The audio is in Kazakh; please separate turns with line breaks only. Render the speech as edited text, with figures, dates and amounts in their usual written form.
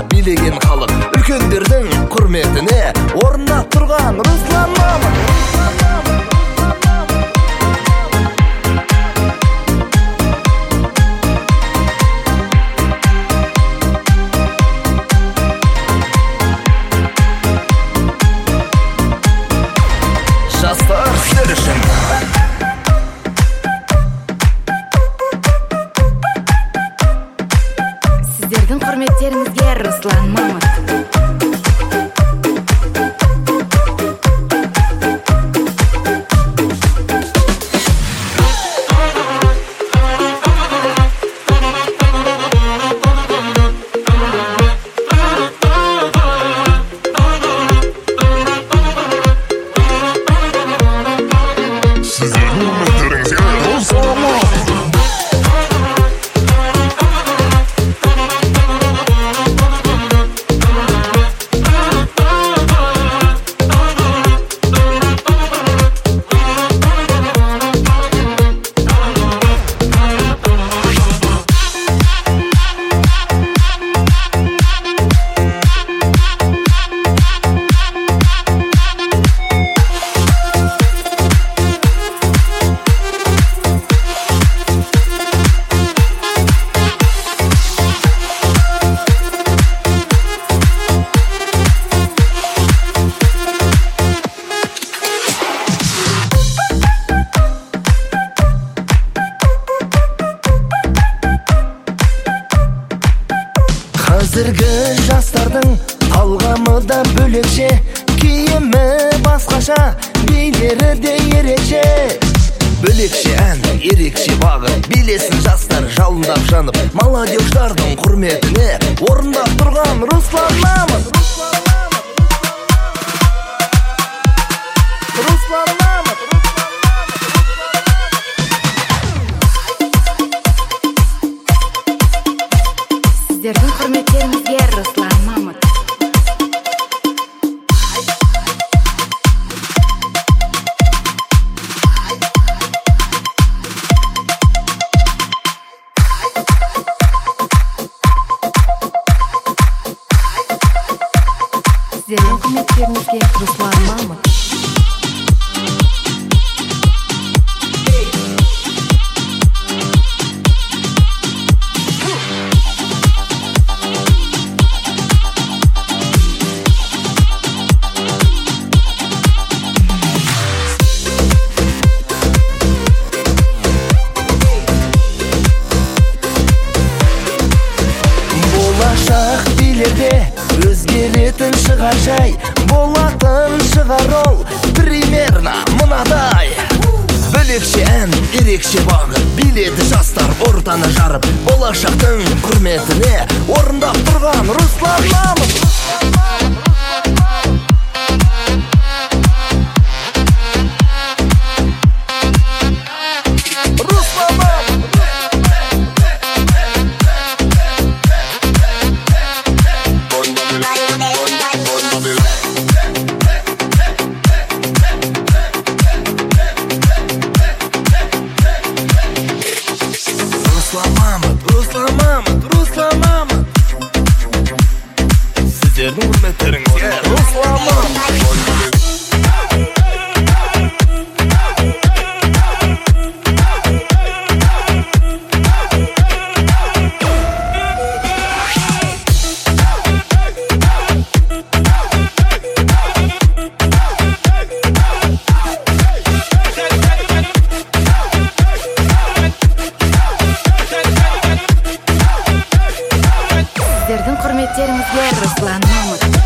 билеген халық, үлкендердің құрметіне орында тұрған Руслан Мамыт. Жастар сіздер үшін.
Сіздердің құрметтеріңізге Руслан Мамыт.
Қазіргі жастардың талғамы да бөлекше, киімі басқаша, билері де ерекше. Бөлекше ән, ерекше бағыт, билесін жастар жалындап жанып, молодежьтардың құрметіне орындап тұрған Руслан Мамыт. Руслан Мамыт.
Сіздердің құрметтеріңізге Руслан Мамыт. Сіздердің құрметтеріңізге Руслан Мамыт.
Болашақ билерде өзгеретін шығар жай, болатын шығар ол примерно мынадай. Бөлекше ән, ерекше бағыт, биледі жастар ортаны жарып, болашақтың құрметіне орындап тұрған Руслан Мамыт. Руслан Мамыт. Сіздердің құрметтеріңізге Руслан Мамыт.
Сіздердің құрметтеріңізге Руслан Мамыт.